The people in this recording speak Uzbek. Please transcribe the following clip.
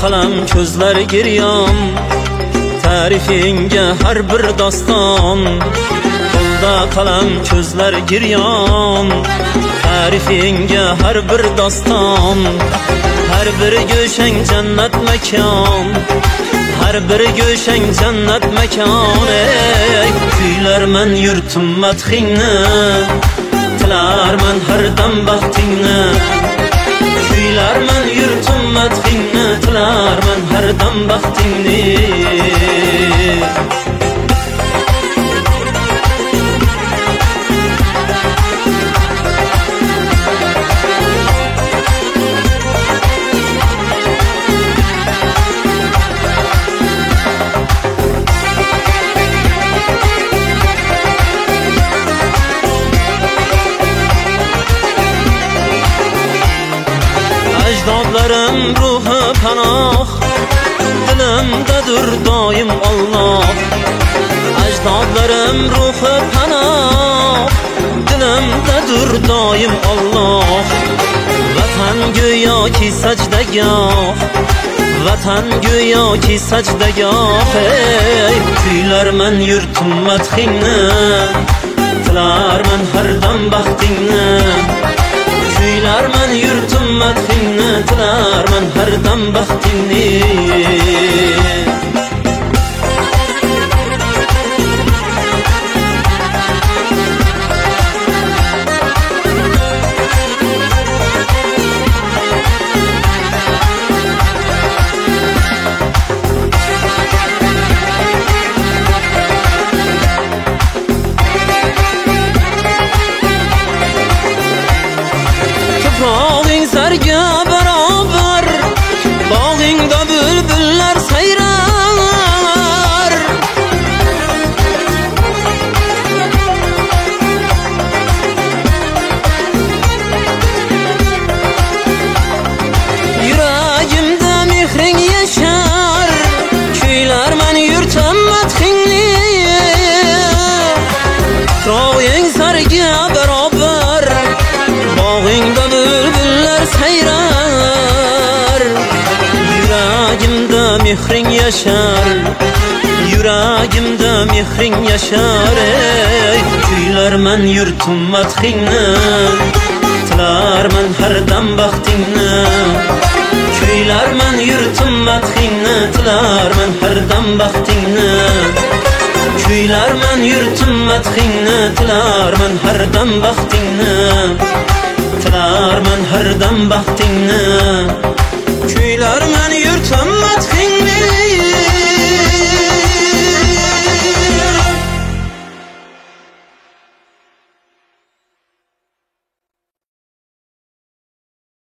qalam ko'zlar giryon, ta'rifinga har bir doston. Qo'lda qalam ko'zlar giryon, ta'rifinga har bir doston. Har bir go'shang jannat makon, har bir go'shang jannat makon. Kuylarman yurtim madhingni, tilarman har dam baxtingni. Kuylarman yurtim madhingni, tilarman har dam baxtingni. Ajdodlarim ruhi panoh, dilimdadir doim Alloh. Ajdodlarim ruhi panoh, dilimdadir doim Alloh. Vatan go'yoki sajdagoh, vatan go'yoki sajdagoh. Kuylarman yurtim madhingni, tilarman har dam baxtingni. Kuylarman yurtim madhingni, tilarman har dam baxtingni. Bog'ing sarga barobar, bog'ingda bulbullar sayrar. Yuragimda mehring yashar, kuylarman yurtim madhingni. Bog'ing sarga barobar, bog'ingda bulbullar sayrar. Yuragimda mehring yashar, yuragimda mehring yashar. Kuylarman yurtim madhingni, tilarman har dam baxtingni. Kuylarman yurtim madhingni, tilarman har dam baxtingni. Kuylarman yurtim madhingni, tilarman har dam baxtingni. Tilarman har dam baxtingni.